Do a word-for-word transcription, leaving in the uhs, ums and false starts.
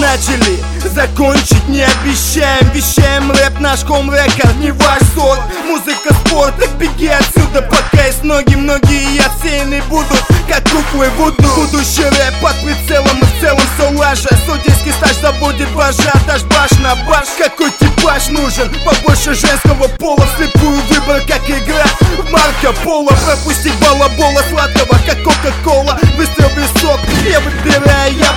начали, закончить не обещаем. Вещаем рэп, наш хоум-рекорд, не ваш сорт. Музыка, спорт, так беги отсюда, пока есть ноги. Многие отсеяны будут, как куклы вуду. Будущий рэп под прицелом и в целом все лажа. Судейский стаж заводит в ажиотаж, баш на баш. Какой типаж нужен? Побольше женского пола. Вслепую выбор, как игра в Марко Поло. Пропустить балабола сладкого, как кока-кола. Выстрел в висок, я выбираю я.